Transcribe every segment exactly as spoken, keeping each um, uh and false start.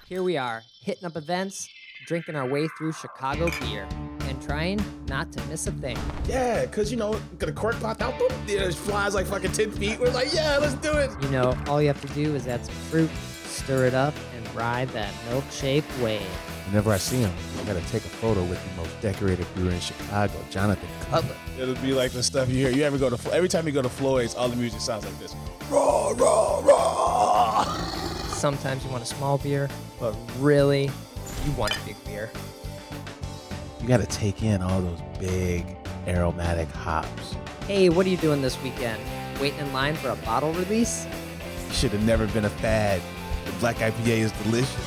Here we are, hitting up events, drinking our way through Chicago beer, and trying not to miss a thing. Yeah, because, you know, got a cork popped out, boom, it flies like fucking ten feet. We're like, yeah, let's do it. You know, all you have to do is add some fruit, stir it up, and ride that milkshake wave. Whenever I see him, I gotta take a photo with the most decorated brewer in Chicago, Jonathan Cutler. It'll be like the stuff you hear. You ever go to, every time you go to Floyd's, all the music sounds like this. Raw, raw, raw. Sometimes you want a small beer, but really, you want a big beer. You gotta take in all those big aromatic hops. Hey, what are you doing this weekend? Waiting in line for a bottle release? You should have never been a fad. The black I P A is delicious.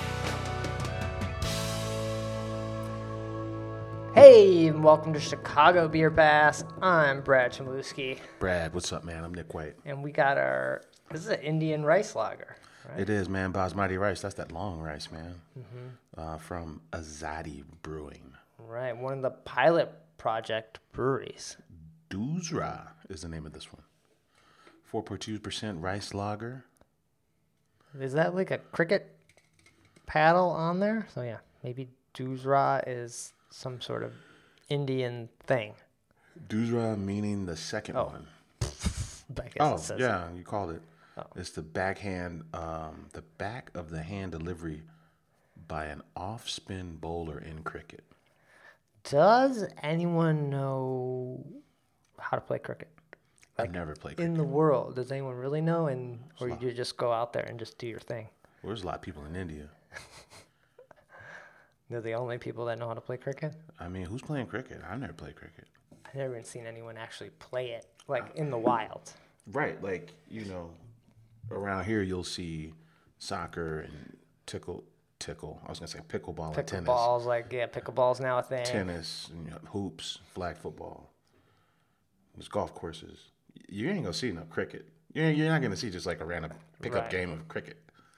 Hey, and welcome to Chicago Beer Pass. I'm Brad Chmielewski, Brad, what's up, man? I'm Nick White. and we got our, this is an Indian rice lager, right? It is, man. Basmati rice. That's that long rice, man. Mm-hmm. Uh, from Azadi Brewing. Right, one of the pilot project breweries. Doosra is the name of this one. four point two percent rice lager. Is that like a cricket paddle on there? So yeah, maybe Doosra is some sort of Indian thing. Doosra meaning the second Oh. one. I guess Oh, it says yeah, you called it. Oh. It's the backhand, um, the back of the hand delivery by an off-spin bowler in cricket. Does anyone know how to play cricket? I've never played In cricket. the world, does anyone really know? And or you just go out there and just do your thing? Well, there's a lot of people in India. They're the only people that know how to play cricket. I mean, who's playing cricket? I've never played cricket. I've never even seen anyone actually play it, like in the wild. Right, like, you know, around here you'll see soccer and tickle, tickle. I was going to say pickleball and tennis. Pickleball's like, yeah, pickleball's now a thing. Tennis, you know, hoops, flag football. There's golf courses. You ain't going to see no cricket. You're, you're not going to see just like a random pickup Right. game of cricket.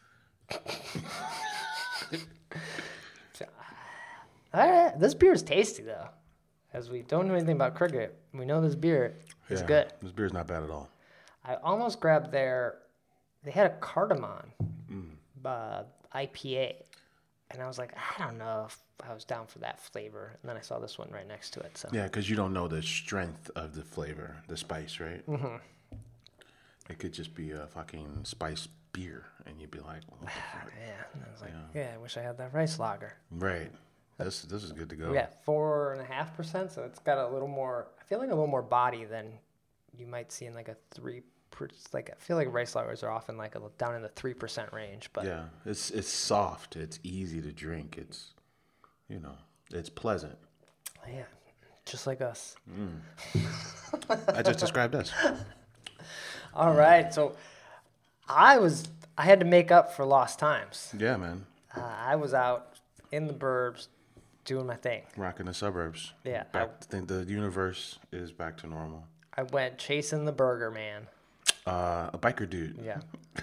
All right, this beer is tasty though. As we don't know anything about cricket, we know this beer is Yeah, good. This beer's not bad at all. I almost grabbed their, they had a cardamom Mm. uh, I P A, and I was like, I don't know if I was down for that flavor. And then I saw this one right next to it. So Yeah, because you don't know the strength of the flavor, the spice, right? Mm-hmm. It could just be a fucking spice beer, and you'd be like, what the fuck? yeah, and I was like, yeah. I wish I had that rice lager. Right. This this is good to go. We got four and a half percent, so it's got a little more. I feel like a little more body than you might see in like a three. Per, like I feel like rice lagers are often like a, down in the three percent range, but Yeah, it's it's soft. It's easy to drink. It's, you know, it's pleasant. yeah, just like us. I just described us. All right, so I was I had to make up for lost times. Yeah, man. Uh, I was out in the burbs doing my thing. Rocking the suburbs. Yeah, Back, I think the universe is back to normal. I went chasing the burger man. Uh, a biker dude. Yeah.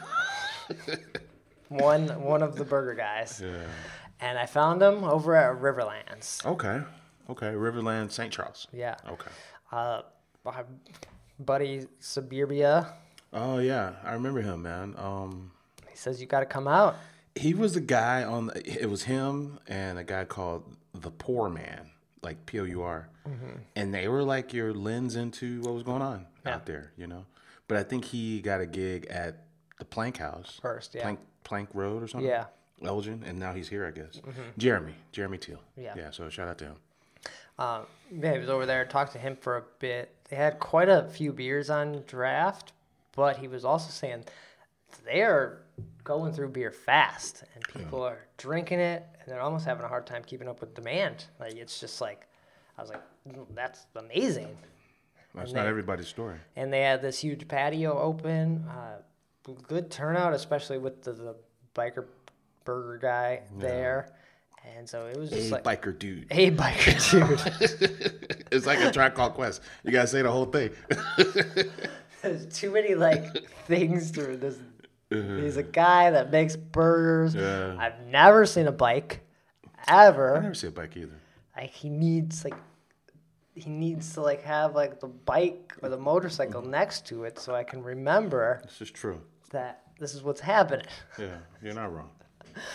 one one of the burger guys. Yeah. And I found him over at Riverlands. Okay. Okay. Riverland, Saint Charles. Yeah. Okay. Uh, my buddy Suburbia, Oh yeah, I remember him, man. Um, he says you got to come out. he was the guy on. The, it was him and a guy called the Poor Man, like P O U R, and they were like your lens into what was going on Yeah. out there, you know. But I think he got a gig at the Plank House First, yeah. Plank Plank Road or something. Yeah. Elgin, and now he's here, I guess. Jeremy, Jeremy Teal. Yeah. Yeah. So shout out to him. Um, yeah, he was over there, talked to him for a bit. They had quite a few beers on draft, but he was also saying they're going through beer fast, and people are drinking it, and they're almost having a hard time keeping up with demand. Like, it's just like, I was like, "Mm, that's amazing. That's And not they- everybody's story. And they had this huge patio open, uh, good turnout, especially with the, the biker burger guy there. And so it was A just like biker dude. a biker dude. It's like a Tribe Called Quest. You gotta say the whole thing. There's too many like things to this. He's a guy that makes burgers. Yeah. I've never seen a bike ever. I never see a bike either. Like he needs like he needs to like have like the bike or the motorcycle next to it so I can remember This is true. that this is what's happening. Yeah, you're not wrong.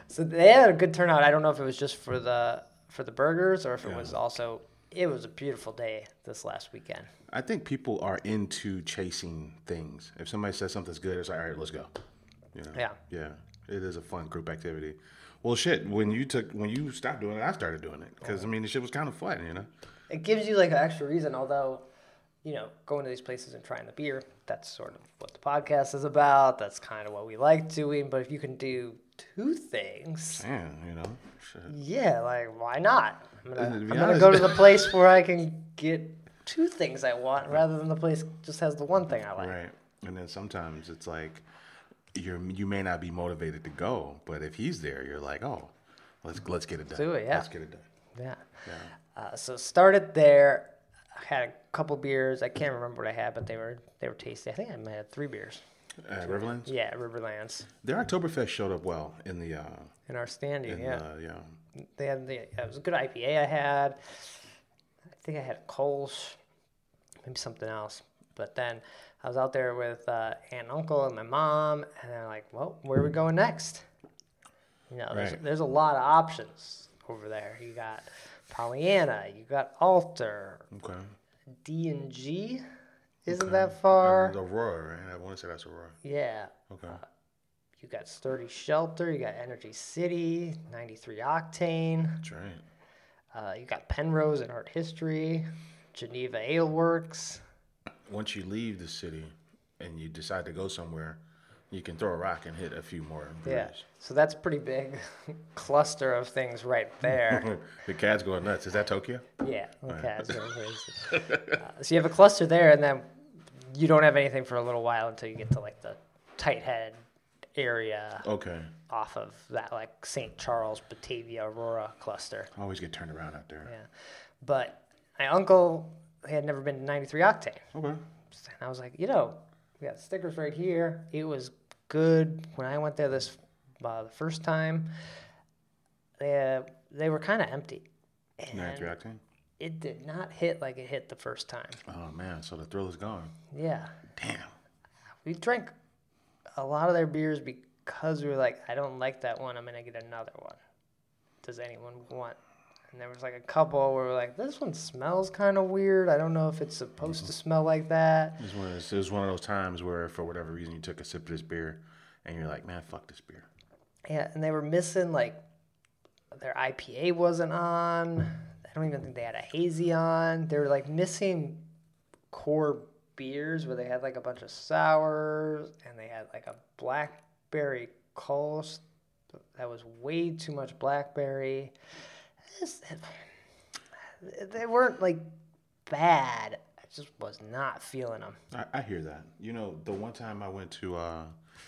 So they had a good turnout. I don't know if it was just for the for the burgers or if it Yeah. was also. It was a beautiful day this last weekend. I think people are into chasing things. If somebody says something's good, it's like, all right, let's go. You know? Yeah. Yeah. It is a fun group activity. Well, shit. When you took, when you stopped doing it, I started doing it because I mean, the shit was kind of fun, you know. It gives you like an extra reason. Although, you know, going to these places and trying the beer, that's sort of what the podcast is about. That's kind of what we like doing. But if you can do two things, Man, you know. Shit. yeah, like why not? I'm gonna, To I'm be gonna honest- go to the place where I can get two things I want rather than the place just has the one thing I like. Right. And then sometimes it's like you're you may not be motivated to go, but if he's there, you're like, oh, let's let's get it done. Do it, yeah. Let's get it done. Yeah. Yeah. Uh, so started there. I had a couple beers. I can't remember what I had, but they were they were tasty. I think I might have had three beers. Uh, Riverlands. Yeah, Riverlands Their Oktoberfest showed up well in the uh, in our standing. in yeah, the, yeah. they had the. It was a good I P A I had. I think I had a Kolsch, maybe something else. But then I was out there with uh, aunt and uncle and my mom, and they're like, "Well, where are we going next?" You know, there's, Right. there's a lot of options over there. You got Pollyanna, you got Alter, Okay. D and G. Isn't Okay. that far? And Aurora, right? I want to say that's Aurora. Yeah. Okay. You got Sturdy Shelter, you got Energy City, ninety-three Octane. That's right. Uh, you got Penrose and Art History, Geneva Ale Works. Once you leave the city and you decide to go somewhere, you can throw a rock and hit a few more Yeah. breweries. So that's a pretty big cluster of things right there. The cat's going nuts. Is that Tokyo? Yeah. Okay. That's what it is. Uh, so you have a cluster there, and then you don't have anything for a little while until you get to like the Tight Head area Okay. off of that like Saint Charles, Batavia, Aurora cluster. I always get turned around out there. Yeah. But my uncle had never been to ninety-three Octane. Okay. And I was like, you know, we got stickers right here. It was good when I went there this uh, the first time. They uh, they were kind of empty, ninety-three and octane? it did not hit like it hit the first time. Oh, man. So the thrill is gone. Yeah, Damn. we drank a lot of their beers because we were like, I don't like that one. I'm gonna get another one. Does anyone want? And there was like a couple where we're like, this one smells kind of weird. I don't know if it's supposed to smell like that. It was, one of those, it was one of those times where, for whatever reason, you took a sip of this beer and you're like, man, fuck this beer. Yeah, and they were missing like their I P A wasn't on. I don't even think they had a hazy on. They were like missing core beers where they had like a bunch of sours and they had like a blackberry Kolsch that was way too much blackberry. It's- They weren't like bad. I just was not feeling them. I, I hear that. You know, the one time I went to uh,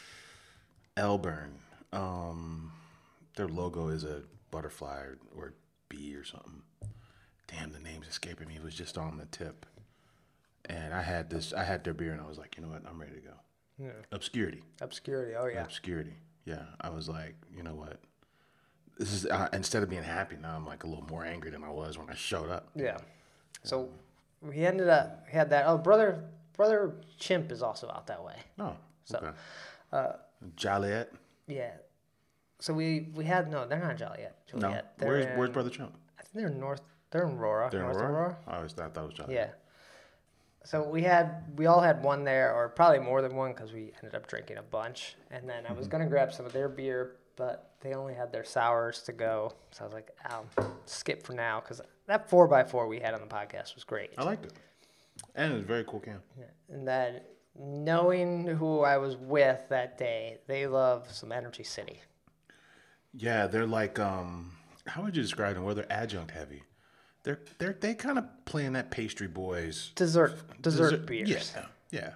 Elburn, um, their logo is a butterfly or, or bee or something. Damn, the name's escaping me. It was just on the tip. And I had this, I had their beer and I was like, you know what? I'm ready to go. Yeah. Obscurity. Obscurity. Oh yeah. Obscurity. Yeah. I was like, you know what? This is, uh, instead of being happy, now I'm like a little more angry than I was when I showed up. Yeah. So we ended up we had that. Oh, brother, brother Chimp is also out that way. Oh, So, okay. uh, Joliet? Yeah. So we we had no, they're not Joliet. No. Joliet. They're Where's, in, where's Brother Chump? I think they're in North. They're in Aurora. They're in North Aurora? I always thought, I thought it was Joliet. Yeah. So we had we all had one there, or probably more than one, because we ended up drinking a bunch. And then I was gonna grab some of their beer, but they only had their sours to go. So I was like, "I'll skip for now," because that four by four we had on the podcast was great. I liked it. And it was a very cool can. And then knowing who I was with that day, they love some Energy City. Yeah, they're like, um, how would you describe them? Well, they're adjunct heavy. They're they're they kind of playing that pastry boys Dessert dessert, dessert- beers. Yeah, yeah.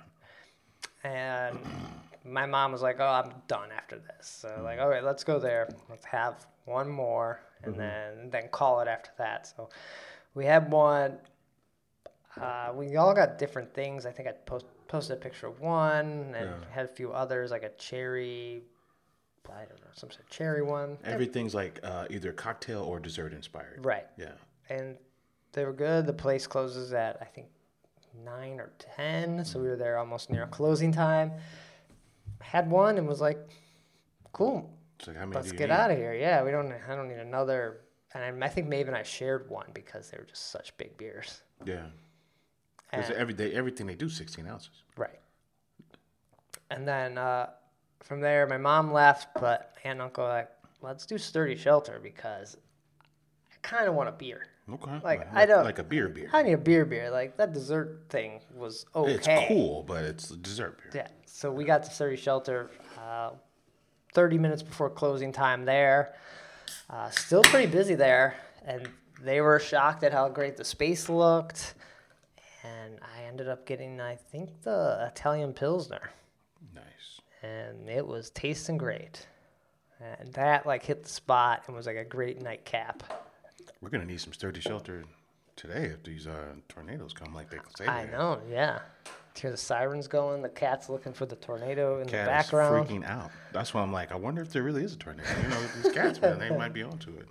And my mom was like, "Oh, I'm done after this." So like, "Okay, let's go there. Let's have one more, and then then call it after that." So we had one. Uh, we all got different things. I think I post, posted a picture of one, and Yeah. had a few others, like a cherry. I don't know, some sort of cherry one. Everything's like uh, either cocktail or dessert inspired. Right. Yeah. And they were good. The place closes at I think nine or ten, so we were there almost near closing time. Had one and was like, "Cool, It's like, how many Let's do you get need? out of here. Yeah, we don't. I don't need another. And I, I think Maeve and I shared one because they were just such big beers. Yeah. Because And- every day, everything they do, sixteen ounces. Right. And then uh, from there, my mom left, but aunt and uncle were like, let's do Sturdy Shelter because I kind of want a beer. Okay. Like, I don't- Like a beer beer. I need a beer beer. Like, that dessert thing was okay. It's cool, but it's a dessert beer. Yeah. So we got to Sturdy Shelter uh, thirty minutes before closing time there. Uh, still pretty busy there. And they were shocked at how great the space looked. And I ended up getting, I think, the Italian Pilsner. Nice. And it was tasting great. And that, like, hit the spot and was like a great nightcap. We're gonna need some sturdy shelter today if these uh, tornadoes come like they say. I they- know, yeah. Hear the sirens going. The cat's looking for the tornado in Cat the background. is freaking out. That's why I'm like, I wonder if there really is a tornado. You know, these cats, man, they might be onto it.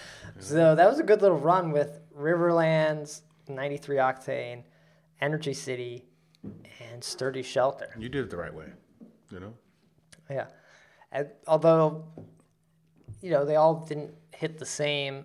So that was a good little run with Riverlands, ninety-three Octane, Energy City, and Sturdy Shelter. You did it the right way. You know. Yeah. And although, you know, they all didn't hit the same,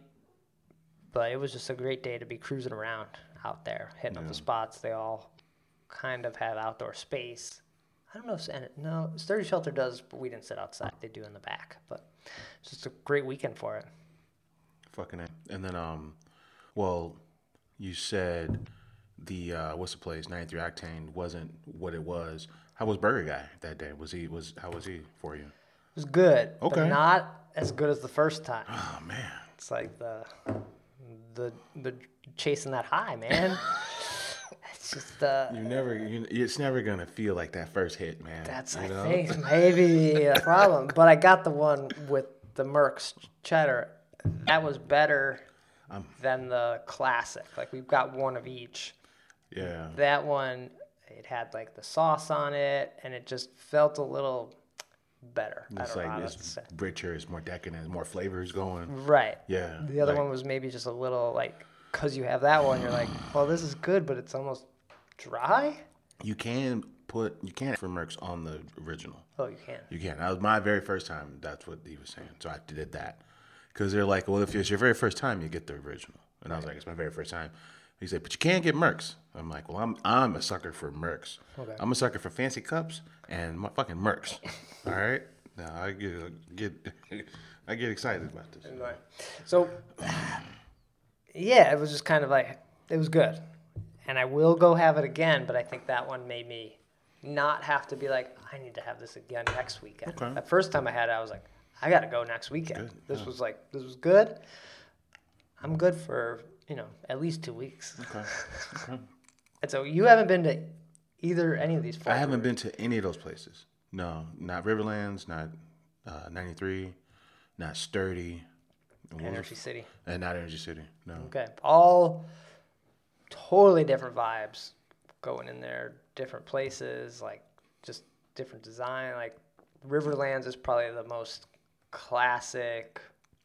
but it was just a great day to be cruising around out there, hitting up Yeah. the spots. They all kind of have outdoor space. I don't know if, and no, Sturdy Shelter does, but we didn't sit outside. They do in the back. But it's just a great weekend for it. Fucking it. And then, um, well, you said the uh, what's the place? ninety-three Octane wasn't what it was. How was Burger Guy that day? Was he was how was he for you? It was good, Okay. but not as good as the first time. Oh man. It's like the the the chasing that high, man. It's just uh, You never. You, it's never gonna feel like that first hit, man. that's you I know? think maybe a problem. But I got the one with the Merck's cheddar. That was better Um, than the classic. Like we've got one of each. Yeah. That one, it had like the sauce on it, and it just felt a little better. I It's don't know like how else to it's say. richer, it's more decadent, more flavors going. Right. Yeah. The other like- one was maybe just a little like, because you have that one, you're like, well, this is good, but it's almost dry. You can put you can't for Mercs on the original. Oh, you can. You can. That was my very first time. That's what he was saying. So I did that because they're like, well, if it's your very first time, you get the original. And I was like, it's my very first time. He said, but you can't get Mercs. I'm like, well, I'm I'm a sucker for Mercs. Okay. I'm a sucker for fancy cups and my fucking Mercs. All right. Now I get get I get excited about this. Right. So, yeah, it was just kind of like, it was good. And I will go have it again, but I think that one made me not have to be like, I need to have this again next weekend. Okay. The first time I had it, I was like, I got to go next weekend. Good, This yeah. was like, this was good. I'm good for, you know, at least two weeks. Okay. Okay. And so you haven't been to either any of these four I haven't been to any of those places. No, not Riverlands, not uh, ninety-three, not Sturdy, and what was Energy it? City. and not Energy City. No. Okay. All totally different vibes going in there, different places, like just different design. Like Riverlands is probably the most classic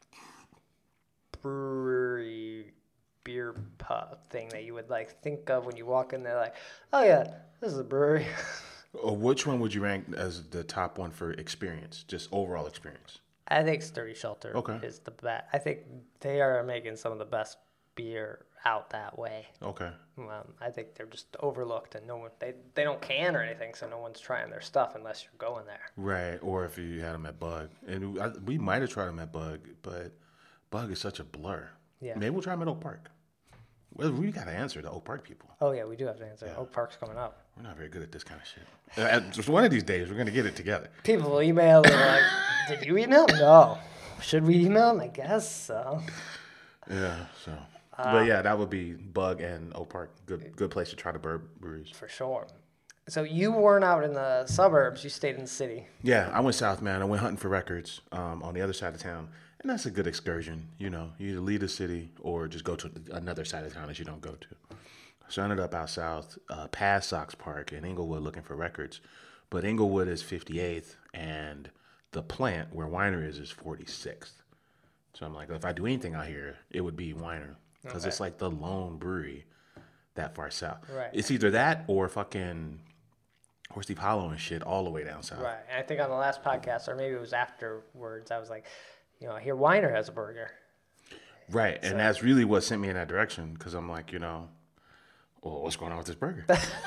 brewery beer pub thing that you would like think of when you walk in there like, oh yeah, this is a brewery. Uh, which one would you rank as the top one for experience, just overall experience? I think Sturdy Shelter Okay. is the best. I think they are making some of the best beer out that way. Okay. Um, I think they're just overlooked, and no one they they don't can or anything, so no one's trying their stuff unless you're going there. Right. Or if you had them at Bug. And I, we might have tried them at Bug, but Bug is such a blur. Yeah. Maybe we'll try them at Oak Park. Well, we got to answer the Oak Park people. Oh yeah, we do have to answer. Oak Park's coming up. We're not very good at this kind of shit. Uh, Just one of these days, we're going to get it together. People will email. They're like, "Did you email?" No. Should we email them? I guess so. Yeah. So. Uh, but yeah, that would be Bug and Oak Park. Good, good place to try the bird breweries. For sure. So you weren't out in the suburbs. You stayed in the city. Yeah, I went south, man. I went hunting for records um, on the other side of town, and that's a good excursion. You know, you either leave the city or just go to another side of town that you don't go to. So I ended up out south, uh, past Sox Park in Inglewood, looking for records. But Inglewood is fifty-eighth, and the plant where Weiner is is forty-sixth. So I'm like, if I do anything out here, it would be Weiner because Okay. it's like the lone brewery that far south. Right. It's either that or fucking Horse Deep Hollow and shit all the way down south. Right. And I think on the last podcast, or maybe it was afterwards, I was like, you know, I hear Weiner has a burger. Right, and So- that's really what sent me in that direction because I'm like, you know, well, what's going on with this burger?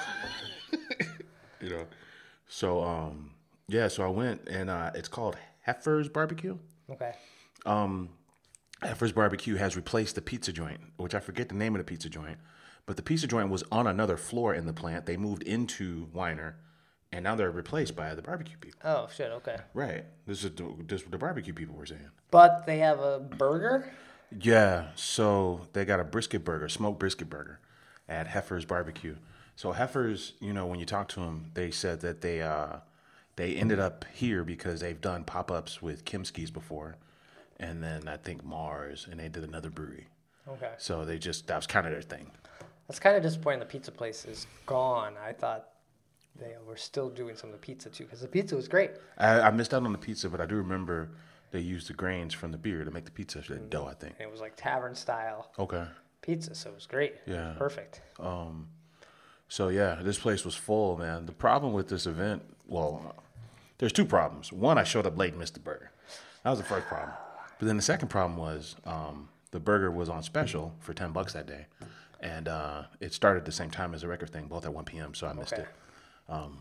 you know, so um, yeah, so I went and uh, it's called Heifer's Barbecue. Okay. Um, Heifer's Barbecue has replaced the pizza joint, which I forget the name of the pizza joint, but the pizza joint was on another floor in the plant. They moved into Weiner, and now they're replaced by the barbecue people. Oh, shit. Okay. Right, this is the, this what the barbecue people were saying. But they have a burger? Yeah, so they got a brisket burger, smoked brisket burger at Heifer's Barbecue. So Heifer's, you know, when you talk to them, they said that they uh, they ended up here because they've done pop-ups with Kimski's before, and then I think Mars, and they did another brewery. Okay. So they just, that was kind of their thing. That's kind of disappointing the pizza place is gone. I thought they were still doing some of the pizza, too, because the pizza was great. I, I missed out on the pizza, but I do remember they used the grains from the beer to make the pizza, the dough, I think. And it was like tavern style Okay. pizza, so it was great. Yeah. Perfect. Um, so yeah, this place was full, man. The problem with this event, well, there's two problems. One, I showed up late and missed the burger. That was the first problem. But then the second problem was um, the burger was on special for ten bucks that day, and uh, it started at the same time as the record thing, both at one p.m. So I missed Okay. it. Um,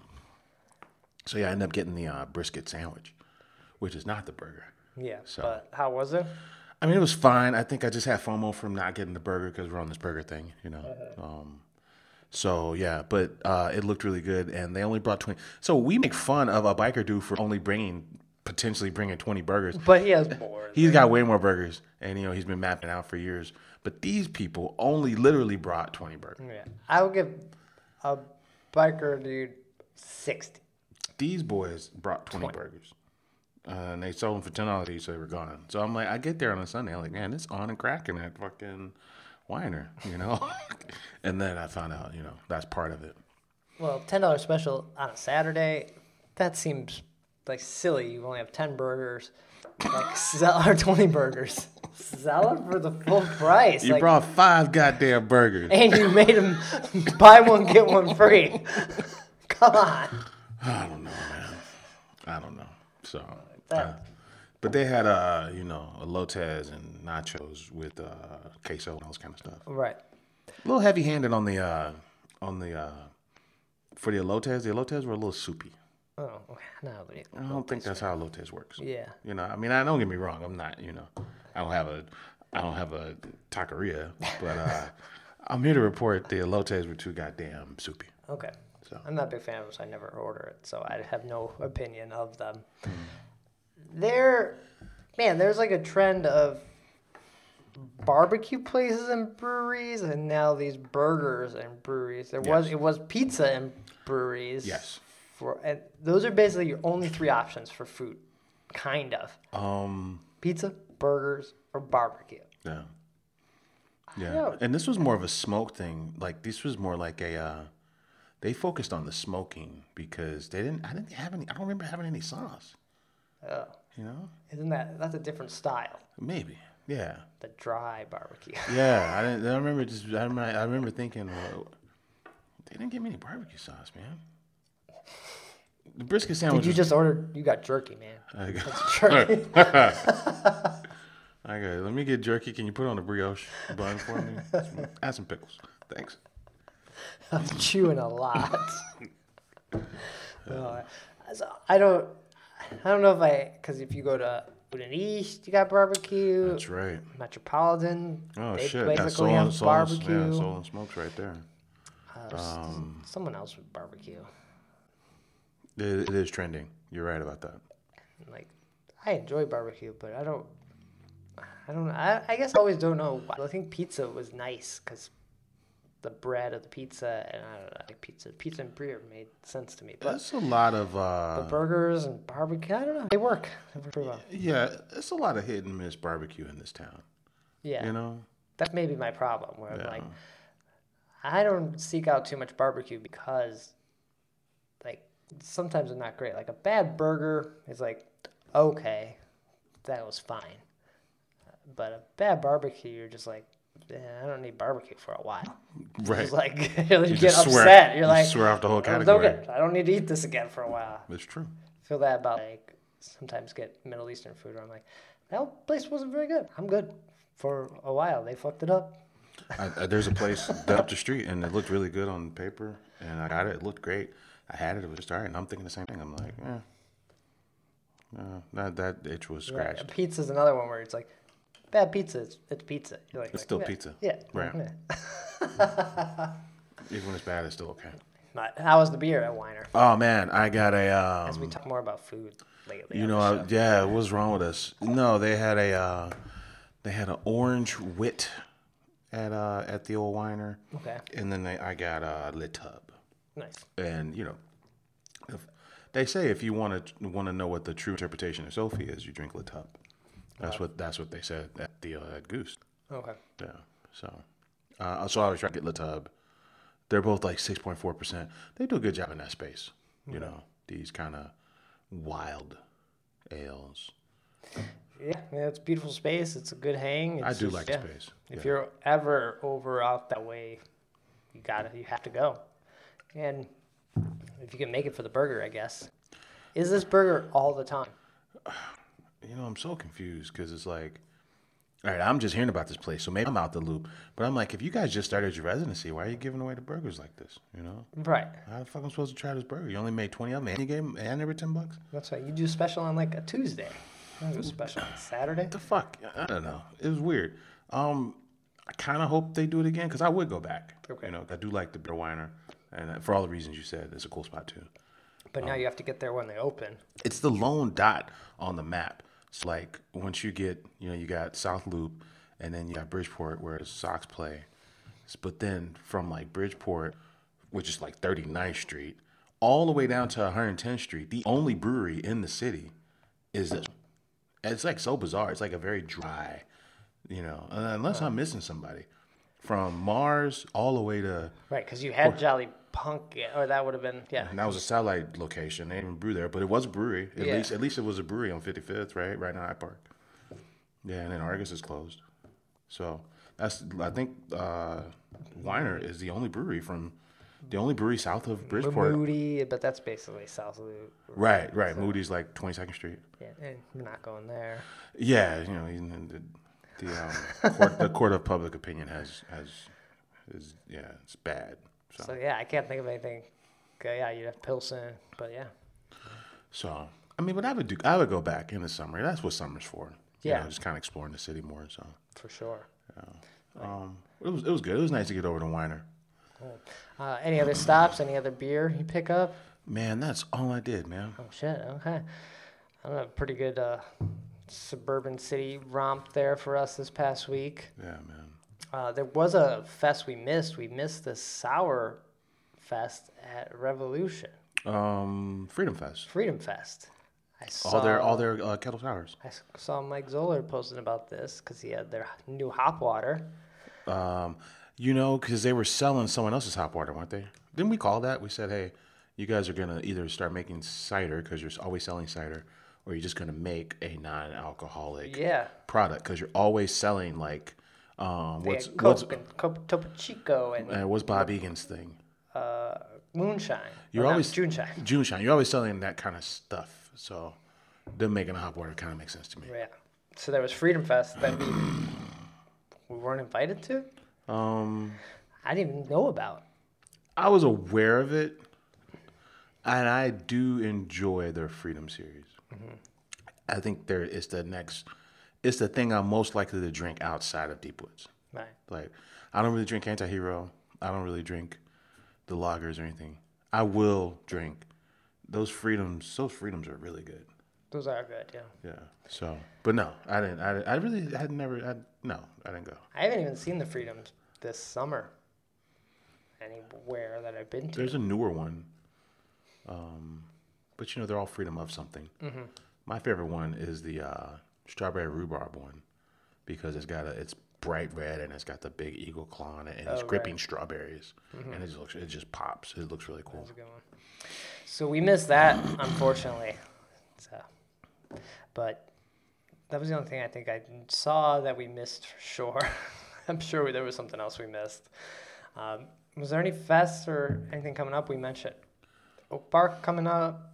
so yeah, I ended up getting the uh, brisket sandwich, which is not the burger. Yeah. So- But how was it? I mean, it was fine. I think I just had FOMO from not getting the burger because we're on this burger thing, you know. Um, so yeah, but uh, it looked really good, and they only brought twenty. So we make fun of a biker dude for only bringing, potentially bringing twenty burgers. But he has more. He's got way more burgers, and you know he's been mapping out for years. But these people only literally brought twenty burgers. Yeah. I would give a biker dude sixty. These boys brought twenty, twenty. burgers, uh, and they sold them for ten dollars each, so they were gone. So I'm like, I get there on a Sunday, I'm like, man, it's on and cracking at fucking Weiner, you know. And then I found out, you know, that's part of it. Well, ten dollars special on a Saturday, that seems like silly. You only have ten burgers. Like, sell or twenty burgers. Sell it for the full price. You like, brought five goddamn burgers. and you made them buy one, get one free. Come on. I don't know, man. I don't know. So, That- uh, but they had, uh, you know, a Lotez and nachos with uh, queso and all this kind of stuff. Right. A little heavy-handed on the, uh, on the, uh, for the Lotez. The Lotez were a little soupy. Oh, okay. No, but it- I don't think that's how Lotez works. yeah. You know, I mean, I don't get me wrong. I'm not, you know, I don't have a, I don't have a taqueria, but uh, I'm here to report the elotes were too goddamn soupy. Okay. So. I'm not a big fan of them, so I never order it, so I have no opinion of them. There, man, there's like a trend of barbecue places and breweries, and now these burgers and breweries. There was Yes. it was pizza and breweries. Yes. For and those are basically your only three options for food, kind of Um. pizza, burgers, or barbecue. Yeah. Yeah. know. And this was more of a smoke thing. Like this was more like a. Uh, they focused on the smoking because they didn't. I didn't have any. I don't remember having any sauce. Oh, You know. isn't that that's a different style? Maybe. Yeah. The dry barbecue. Yeah. I didn't. I remember just. I remember. I remember thinking. Well, they didn't give me any barbecue sauce, man. The brisket sandwich. Did you was- just order? You got jerky, man. I got, That's jerky. okay, let me get jerky. Can you put on a brioche bun for me? Add some pickles. Thanks. I'm chewing a lot. Uh, so I don't. I don't know if I because if you go to Udon East, you got barbecue. That's right. Metropolitan. Oh they shit, got basically soul and have soul, barbecue. yeah, soul and smokes right there. Uh, s- Um, someone else with barbecue. It, it is trending. You're right about that. Like I enjoy barbecue, but I don't. I don't. I, I guess I always don't know. Why. I think pizza was nice because the bread of the pizza and I don't know, like pizza, pizza and beer made sense to me. But That's a lot of uh, the burgers and barbecue, I don't know. They work. They work pretty well. yeah. It's a lot of hit and miss barbecue in this town. Yeah. You know. That's maybe my problem where I'm Yeah. like, I don't seek out too much barbecue because, like, sometimes it's not great. Like, a bad burger is like, okay, that was fine. But a bad barbecue, you're just like, yeah, I don't need barbecue for a while. Right. It's like you, You get just upset. swear- You're you like, swear off the whole "Oh, category." okay, I don't need to eat this again for a while. It's true. I feel that about like sometimes get Middle Eastern food where I'm like, that place wasn't very good. I'm good for a while. They fucked it up. I, I, there's a place up the street, and it looked really good on paper, and I got it. It looked great. I had it. It was just all right, and I'm thinking the same thing. I'm like, eh. No, that that itch was Yeah, scratched. pizza's another one where it's like, bad pizza, it's, it's pizza. You're like, It's like, still yeah, pizza. Yeah. Right. yeah. Even when it's bad, it's still okay. But how was the beer at Weiner? Oh man, I got a. Um, As we talk more about food lately. you on know, the I, show. yeah, what's wrong with us? No, they had a. Uh, they had an orange wit at uh at the old Weiner, Okay. and then they, I got a Le Tub, Nice. and you know, if, they say if you want to want to know what the true interpretation of Sophie is, you drink Le Tub. That's what that's what they said at the uh, at Goose. Okay. Yeah. So, uh, so I was trying to get Le Tub. They're both like six point four percent. They do a good job in that space. You know, these kind of wild ales. Yeah, yeah, it's a beautiful space. It's a good hang. It's I do just- like yeah. the space. If Yeah. you're ever over out that way, you gotta, you have to go. And if you can make it for the burger, I guess. Is this burger all the time? You know, I'm so confused because it's like, all right, I'm just hearing about this place, so maybe I'm out the loop. But I'm like, if you guys just started your residency, why are you giving away the burgers like this? You know, Right. how the fuck am I supposed to try this burger? You only made twenty of them, and you gave them, and they were ten bucks. That's right. You do special on like a Tuesday. I do a special on Saturday. The fuck? I don't know. It was weird. Um, I kind of hope they do it again because I would go back. Okay. You know, I do like the Beer Weiner, and for all the reasons you said, it's a cool spot too. But Oh. now you have to get there when they open. It's the lone dot on the map. It's like once you get, you know, you got South Loop, and then you got Bridgeport where the Sox play. But then from like Bridgeport, which is like thirty-ninth Street, all the way down to one hundred tenth Street, the only brewery in the city is this. It's like so bizarre. It's like a very dry, you know, unless I'm missing somebody. From Mars all the way to, Right, because you had Jolly Punk, or that would have been, yeah. and that was a satellite location. They didn't even brew there, but it was a brewery. At Yeah. least, at least it was a brewery on fifty-fifth, right, right in Hyde Park. Yeah, and then Argus is closed. So that's, I think, uh, Weiner is the only brewery from, the only brewery south of Bridgeport. Moody, but that's basically South Loop. Right, right. Moody's like twenty-second Street. Yeah, and you're not going there. Yeah, you know, and the the, um, court, the court of public opinion has has is yeah, it's bad. So, So yeah, I can't think of anything. Okay, yeah, you have Pilsen, but yeah. so I mean, but I would do. I would go back in the summer. That's what summer's for. You Yeah. know, just kind of exploring the city more. So, For sure. um, it was it was good. It was nice to get over to Weiner. Uh, any other stops? Any other beer you pick up? Man, that's all I did, man. Oh shit. Okay. I don't know. Pretty good uh, suburban city romp there for us this past week. Yeah, man. Uh, there was a fest we missed. We missed the Sour Fest at Revolution, Um, Freedom Fest. Freedom Fest. I saw All their all their uh, kettle sours. I s- saw Mike Zoller posting about this because he had their new hop water. Um, you know, because they were selling someone else's hop water, weren't they? Didn't we call that? We said, hey, you guys are gonna either start making cider because you're always selling cider, or you're just gonna make a non-alcoholic Yeah. product because you're always selling like, um, They what's had what's Coke and Cope- Topo Chico and uh, what's Bob Egan's thing? uh, Moonshine. You're Or not, always Juneshine. June shine. You're always selling that kind of stuff. So them making a hop water kind of makes sense to me. Yeah. So there was Freedom Fest that we, we weren't invited to. Um, I didn't even know about. I was aware of it, and I do enjoy their Freedom series. Mm-hmm. I think there is the next. It's the thing I'm most likely to drink outside of Deep Woods. Right. Like, I don't really drink Anti-Hero. I don't really drink the lagers or anything. I will drink those Freedoms. Those Freedoms are really good. Those are good. Yeah. Yeah. So, but no, I didn't. I, I really had never. I, no, I didn't go. I haven't even seen the Freedoms this summer. Anywhere that I've been to. There's a newer one. Um, but you know they're all Freedom of something. Mm-hmm. My favorite one is the uh, strawberry rhubarb one because it's got a it's bright red and it's got the big eagle claw on it and it's Oh, gripping right. strawberries and it just looks it just pops. It looks really cool. That's a good one. So we missed that, unfortunately. So, but that was the only thing I think I saw that we missed for sure. I'm sure there was something else we missed. Um, was there any fests or anything coming up? We mentioned Oak Park coming up,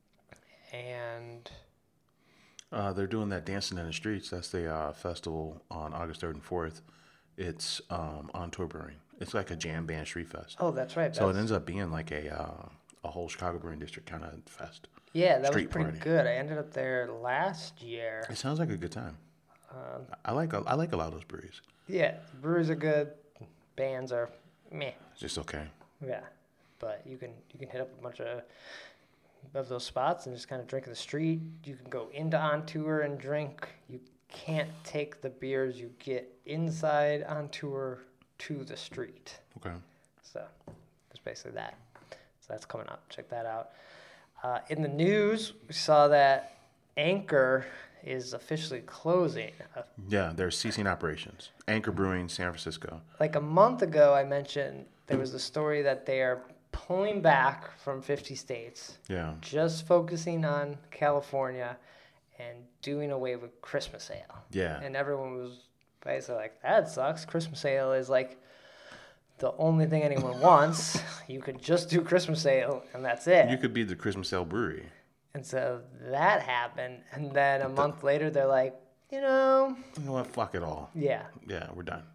and Uh, they're doing that Dancing in the Streets. That's the uh, festival on August third and fourth. It's um, on Tour Brewing. It's like a jam band street fest. oh, that's right. So it that's- ends up being like a uh, a whole Chicago Brewing District kind of fest. yeah, that was street pretty party. good. I ended up there last year. It sounds like a good time. Um, I like a, I like a lot of those breweries. yeah, breweries are good. Bands are meh. It's just okay. Yeah, but you can you can hit up a bunch of of those spots and just kind of drink in the street. You can go into On Tour and drink. You can't take the beers you get inside On Tour to the street. Okay. So it's basically that. So that's coming up. Check that out. Uh, in the news, we saw that Anchor is officially closing. Uh, Yeah, they're ceasing operations. Anchor Brewing, San Francisco. like a month ago, I mentioned there was a story that they are pulling back from fifty states, Yeah. just focusing on California and doing away with Christmas ale. Yeah. And everyone was basically like, that sucks. Christmas ale is like the only thing anyone wants. You could just do Christmas ale and that's it. You could be the Christmas Ale Brewery. And so that happened. And then a month later, they're like, you know, You know what? Fuck it all. yeah. Yeah, we're done.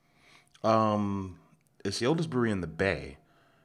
Um, it's the oldest brewery in the Bay.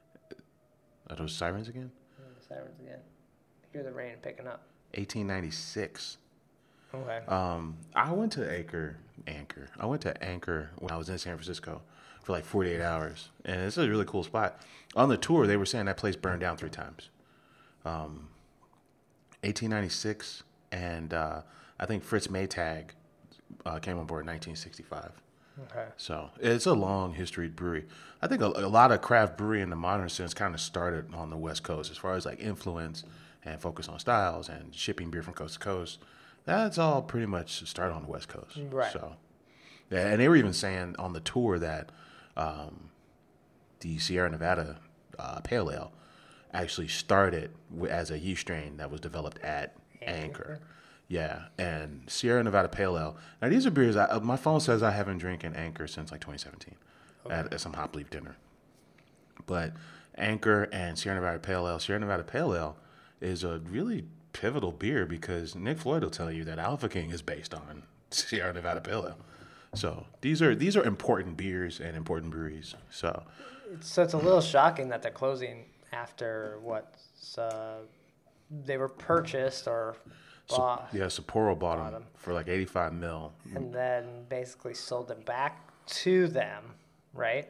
Are those sirens again? Sirens again. Hear the rain picking up. eighteen ninety-six. Okay. Um, I went to Anchor, Anchor. I went to Anchor when I was in San Francisco for like forty-eight hours, and it's a really cool spot. On the tour, they were saying that place burned down three times. Um, eighteen ninety-six, and uh, I think Fritz Maytag uh, came on board in nineteen sixty-five. Okay. So it's a long historied brewery. I think a, a lot of craft brewery in the modern sense kind of started on the West Coast as far as like influence and focus on styles and shipping beer from coast to coast. That's all pretty much started on the West Coast. Right. So, yeah, and they were even saying on the tour that um, the Sierra Nevada uh, Pale Ale actually started w- as a yeast strain that was developed at Anchor. Yeah, and Sierra Nevada Pale Ale. Now these are beers. I, my phone says I haven't drinking Anchor since like twenty seventeen Okay. at, at some hop leaf dinner. But Anchor and Sierra Nevada Pale Ale. Sierra Nevada Pale Ale is a really pivotal beer because Nick Floyd will tell you that Alpha King is based on Sierra Nevada Pale Ale. So these are these are important beers and important breweries. So So it's a little shocking that they're closing after what uh, they were purchased or bought, yeah, Sapporo bought them them. for like eighty-five mil. and then basically sold them back to them, right?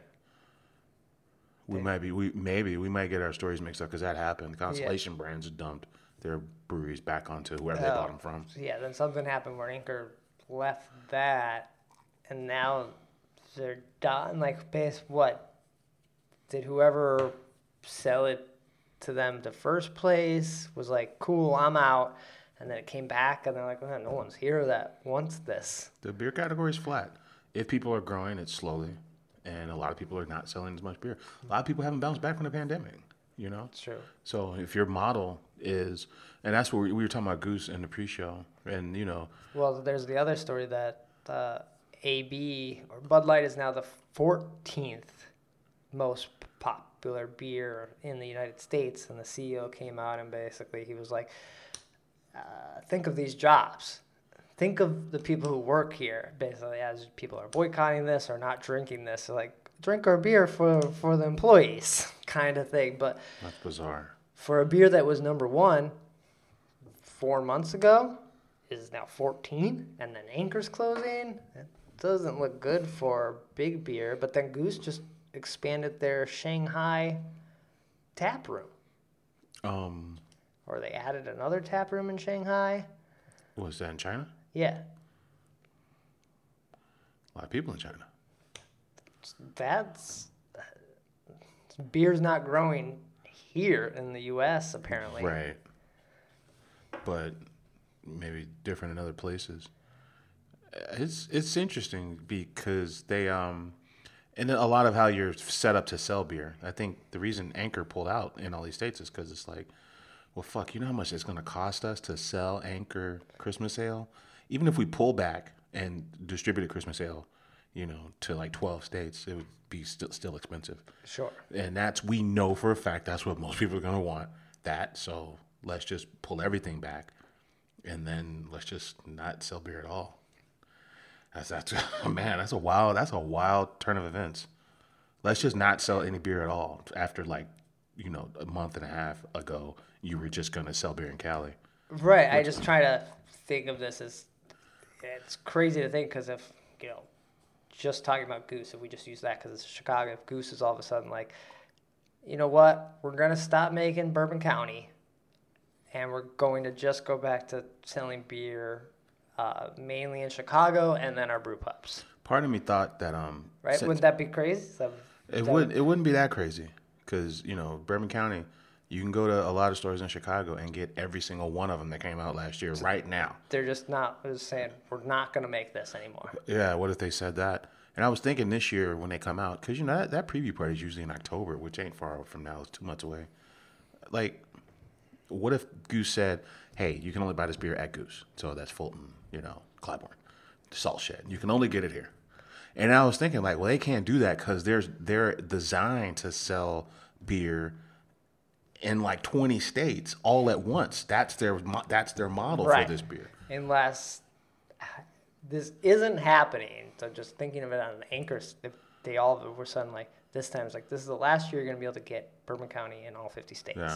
We might be we maybe we might get our stories mixed up because that happened. Constellation Brands dumped their breweries back onto whoever they Oh. bought them from. So yeah, then something happened where Anchor left that, and now they're done. Like, base what did whoever sell it to them the first place was like, cool, I'm out, and then it came back, and they're like, well, no one's here that wants this. The beer category is flat. If people are growing, it's slowly, and a lot of people are not selling as much beer. A lot of people haven't bounced back from the pandemic. You know, It's true. so if your model is, and that's what we, we were talking about Goose in the pre-show, and you know, Well, there's the other story that uh, A B or Bud Light is now the fourteenth most popular beer in the United States, and the C E O came out and basically he was like, uh, "Think of these jobs. Think of the people who work here. Basically, as people are boycotting this or not drinking this, so like drink our beer for for the employees, kind of thing." But that's bizarre. for a beer that was number one four months ago is now fourteen, and then Anchor's closing. It doesn't look good for big beer. But then Goose just expanded their Shanghai tap room, Um, or they added another tap room in Shanghai. was that in China? Yeah, A lot of people in China. that's beer's not growing here in the U S apparently. Right. But maybe different in other places. It's it's interesting because they um and a lot of how you're set up to sell beer. I think the reason Anchor pulled out in all these states is because it's like, well, fuck, you know how much it's going to cost us to sell Anchor Christmas Ale? Even if we pull back and distribute a Christmas Ale you know, to like twelve states, it would be still still expensive. Sure. And that's, we know for a fact that's what most people are going to want, that. So let's just pull everything back, and then let's just not sell beer at all. That's, that's man, that's a wild, that's a wild turn of events. Let's just not sell any beer at all. After like, you know, a month and a half ago, you were just going to sell beer in Cali. Right. I just try to think of this as, it's crazy to think, because if, you know, just talking about Goose, if we just use that because it's Chicago, if Goose is all of a sudden like, you know what, we're going to stop making Bourbon County, and we're going to just go back to selling beer uh, mainly in Chicago, and then our brew pubs. Part of me thought that um right, since, wouldn't that be crazy? So, it would it wouldn't be that crazy, because you know, Bourbon County, you can go to a lot of stores in Chicago and get every single one of them that came out last year right now. They're just not just saying we're not going to make this anymore. Yeah, what if they said that? And I was thinking this year when they come out, because you know that, that preview party is usually in October, which ain't far from now. It's two months away. Like, what if Goose said, "Hey, you can only buy this beer at Goose." So that's Fulton, you know, Clybourne, Salt Shed. You can only get it here. And I was thinking, like, well, they can't do that because they're they're designed to sell beer in like twenty states all at once. That's their that's their model right. for this beer. Unless this isn't happening, so just thinking of it on an anchor, if they all were sudden like this time, it's like this is the last year you're going to be able to get Bourbon County in all fifty states. Yeah.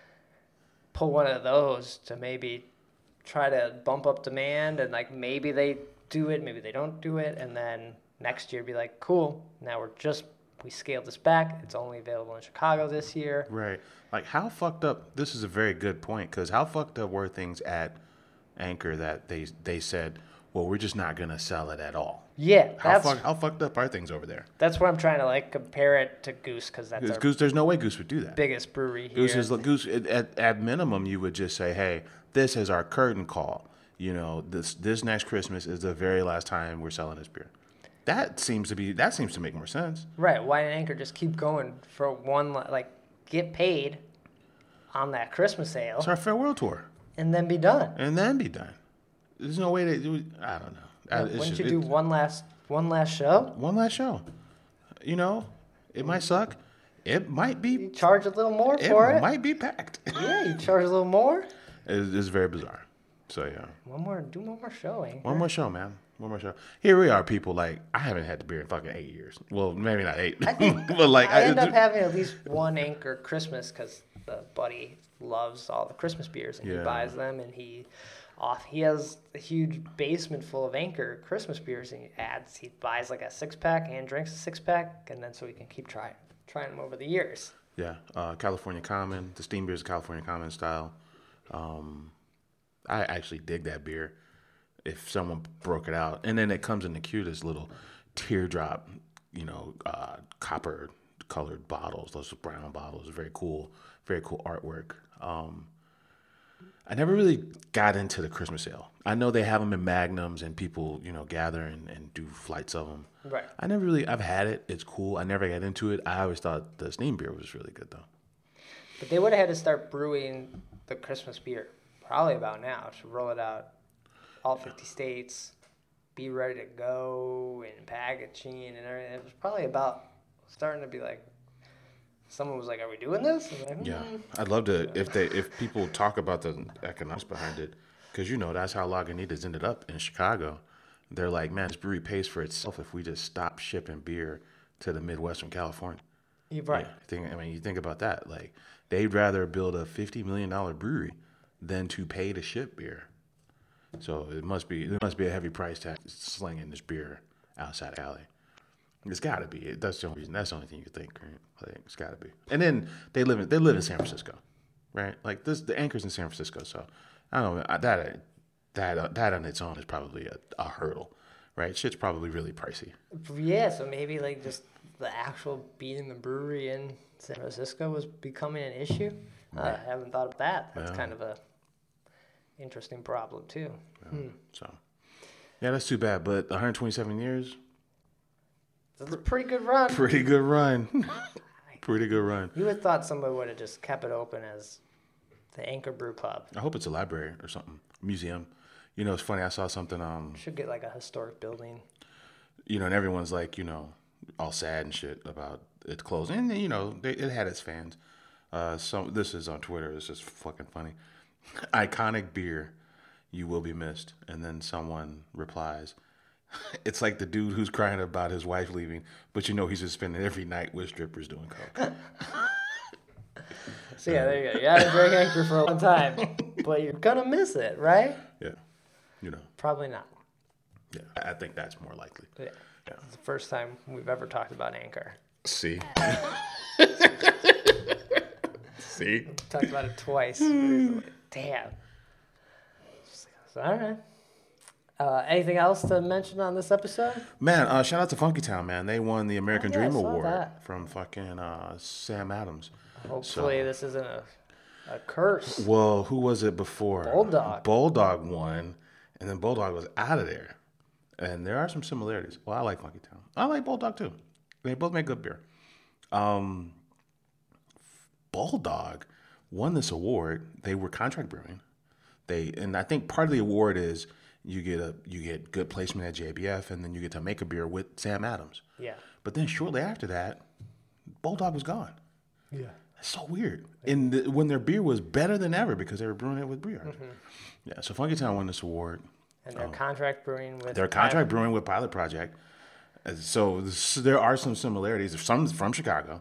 Pull one of those to maybe try to bump up demand, and like maybe they do it, maybe they don't do it, and then next year be like, cool, now we're just we scaled this back. It's only available in Chicago this year. Right. Like, how fucked up, this is a very good point, because how fucked up were things at Anchor that they they said, well, we're just not going to sell it at all? Yeah. How, That's, fuck, how fucked up are things over there? that's what I'm trying to, like, compare it to Goose, because that's our Goose, there's no way Goose would do that. biggest brewery here. Goose is Goose. At, at minimum, you would just say, "Hey, this is our curtain call. You know, this this next Christmas is the very last time we're selling this beer." That seems to be that seems to make more sense. Right. Why didn't Anchor just keep going for one, like, get paid on that Christmas sale It's our farewell tour, and then be done? and then be done. There's no way to do it. I don't know. I- it's Wouldn't just- you do it- one last one last show? one last show? You know, it might suck. It might be. You charge a little more It for it? might be packed. Yeah, you charge a little more. It's, it's very bizarre. So yeah, One more, do one more show, Anchor. one more show, man. One more show. Here we are, people. Like, I haven't had the beer in fucking eight years. Well, maybe not eight, I think but like I end I, up having at least one Anchor Christmas because the buddy loves all the Christmas beers and Yeah. he buys them, and he off he has a huge basement full of Anchor Christmas beers, and he adds he buys like a six pack and drinks a six pack, and then so he can keep trying trying them over the years. Yeah, uh, California Common. The steam beer is California Common style. Um, I actually dig that beer. If someone broke it out, and then it comes in the cutest little teardrop, you know, uh, copper colored bottles. Those brown bottles, very cool, very cool artwork. Um, I never really got into the Christmas ale. I know they have them in magnums, and people, you know, gather and, and do flights of them. Right. I never really. I've had it. It's cool. I never got into it. I always thought the steam beer was really good, though. But they would have had to start brewing the Christmas beer probably about now to roll it out all fifty states, be ready to go and packaging and everything. It was probably about starting to be like, someone was like, "Are we doing this?" I'm like, Yeah, "Hmm." I'd love to if they if people talk about the economics behind it, because you know that's how Lagunitas ended up in Chicago. They're like, man, this brewery pays for itself if we just stop shipping beer to the Midwestern California. You're right. Yeah, think, I mean, you think about that. Like, they'd rather build a fifty million dollar brewery than to pay to ship beer. So it must be there must be a heavy price tag slinging this beer outside alley. It's got to be. That's the only reason. That's the only thing you could think, right? Like, it's got to be. And then they live in they live in San Francisco, right? Like this, the Anchor's in San Francisco, so I don't know that that that on its own is probably a, a hurdle, right? Shit's probably really pricey. Yeah, so maybe like just the actual beating the brewery in San Francisco was becoming an issue. Uh, I haven't thought of that. That's Yeah. kind of a interesting problem too. Yeah. Hmm. So yeah, that's too bad. But one hundred twenty-seven years, That's a pretty good run. pretty good run. Pretty good run. You would have thought somebody would have just kept it open as the Anchor Brew Pub. I hope it's a library or something, museum. You know, it's funny. I saw something. Um, Should get like a historic building. you know, and everyone's like, you know, all sad and shit about it closing. And you know, they, it had its fans. Uh, so this is on Twitter. It's just fucking funny. Iconic beer, you will be missed. And then someone replies, it's like the dude who's crying about his wife leaving, but you know he's just spending every night with strippers doing coke. So yeah, there you go. You had a drink anchor for a long time, but you're gonna miss it, right? Yeah, you know. Probably not. Yeah, I I think that's more likely. Yeah. Yeah. It's the first time we've ever talked about Anchor. See. See. Talked about it twice. recently. Damn. So, all right. Uh, anything else to mention on this episode? Man, uh, shout out to Funky Town, man. They won the American Oh, yeah, I Dream saw Award that. from fucking uh, Sam Adams. Hopefully So- this isn't a, a curse. Well, who was it before? Bulldog. Bulldog won, and then Bulldog was out of there. And there are some similarities. Well, I like Funky Town. I like Bulldog too. They both make good beer. Um, Bulldog won this award. They were contract brewing. They and I think part of the award is you get a you get good placement at J B F, and then you get to make a beer with Sam Adams. Yeah. But then shortly after that, Bulldog was gone. Yeah. It's so weird. And the, when their beer was better than ever because they were brewing it with Briard. Mm-hmm. Yeah, so Funky Town won this award. And they're contract brewing with... Their contract brewing with Pilot Project. Uh, So this, there are some similarities. Some from Chicago.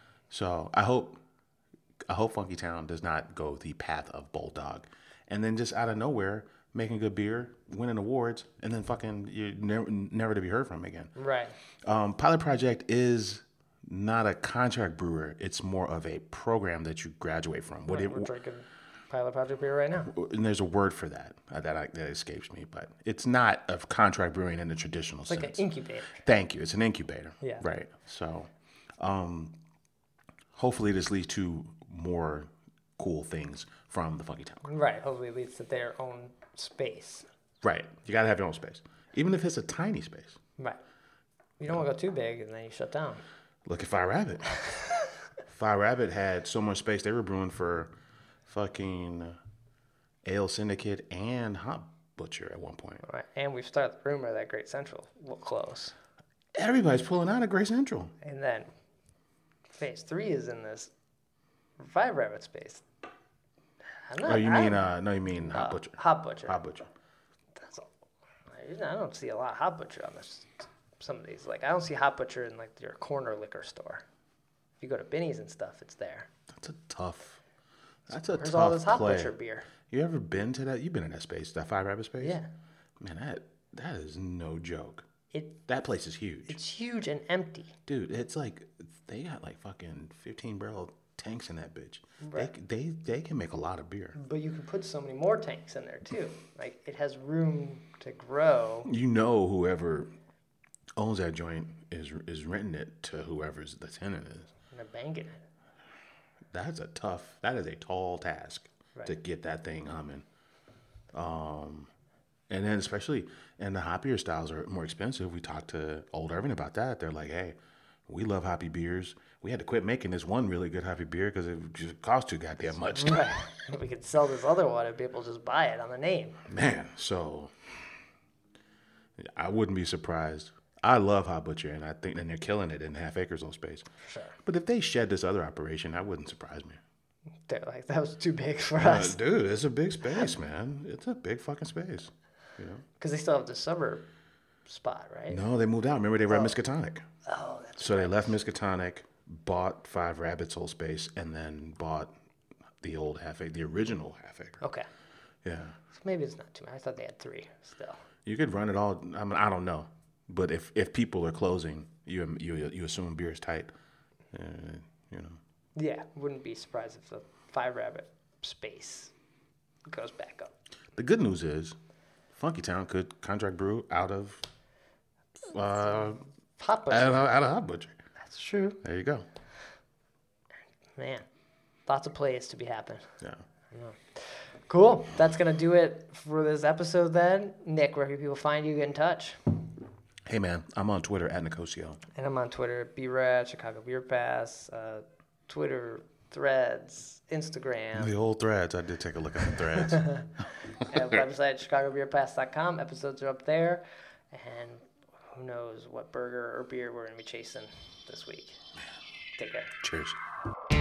So I hope I hope Funky Town does not go the path of Bulldog. And then just out of nowhere, making good beer, winning awards, and then fucking you're never, never to be heard from again. Right. Um, Pilot Project is not a contract brewer. It's more of a program that you graduate from. What Right, it, we're drinking Pilot Project beer right now. and there's a word for that uh, that I, that escapes me, but it's not of contract brewing in the traditional It's like sense. an incubator. Thank you. It's an incubator. Yeah. Right. So, um, hopefully this leads to more cool things from the Funky Town. Right. Hopefully it leads to their own space. Right. You got to have your own space, even if it's a tiny space. Right. You don't want to go too big and then you shut down. Look at Fire Rabbit. Fire Rabbit had so much space. They were brewing for fucking Ale Syndicate and Hot Butcher at one point. Right. And we've started the rumor that Great Central will close. Everybody's pulling out of Great Central. And then phase three is in this Five Rabbit space. I'm not, Oh, you I mean, don't- uh, no, you mean Hot uh, Butcher. Hot Butcher. Hot Butcher. That's all. I don't see a lot of Hot Butcher on this. Some of these, like I don't see Hot Butcher in like your corner liquor store. If you go to Binny's and stuff, it's there. That's a tough, that's a Where's tough all this Hot play. Butcher beer? You ever been to that? You've been in that space, that Five Rabbit space? Yeah. Man, that that is no joke. It That place is huge. it's huge and empty. Dude, it's like, they got like fucking fifteen barrel tanks in that bitch. Right. They, they, they can make a lot of beer. But you can put so many more tanks in there too. Like it has room to grow. You know whoever owns that joint is is renting it to whoever's the tenant is. And they're banking it. That's a tough, that is a tall task Right. to get that thing humming. Um, and then especially, and the hoppier styles are more expensive. We talked to Old Irving about that. They're like, hey, we love hoppy beers. We had to quit making this one really good hoppy beer because it just cost too goddamn much. Right. We could sell this other one and people just buy it on the name. Man, so I wouldn't be surprised. I love Hot Butcher, and I think that they're killing it in Half Acres on Space. Sure. But if they shed this other operation, that wouldn't surprise me. They're like that was too big for Uh, us. dude, it's a big space, man. It's a big fucking space. You know? Because they still have the suburb spot, right? No, they moved out. Remember, they were at Miskatonic. Oh, that's So they left Miskatonic, bought Five Rabbits whole space, and then bought the old half acre, the original half acre. okay. Yeah, So maybe it's not too much. I thought they had three still. you could run it all. I mean, I don't know, but if if people are closing, you you you assume beer is tight. Uh, you know, Yeah, wouldn't be surprised if the Five Rabbit space goes back up. the good news is, Funky Town could contract brew out of uh, Hot Butcher. out of, out of Hot Butcher. That's true. There you go. Man, lots of plays to be happening. Yeah. Cool. That's going to do it for this episode then. Nick, where can people find you? Get in touch. Hey man, I'm on Twitter at Nicosio. And I'm on Twitter, B Rad, Chicago Beer Pass, uh, Twitter, Threads, Instagram. The old threads. I did take a look at the threads. And website, chicago beer pass dot com. Episodes are up there. And who knows what burger or beer we're going to be chasing this week. Take care. Cheers.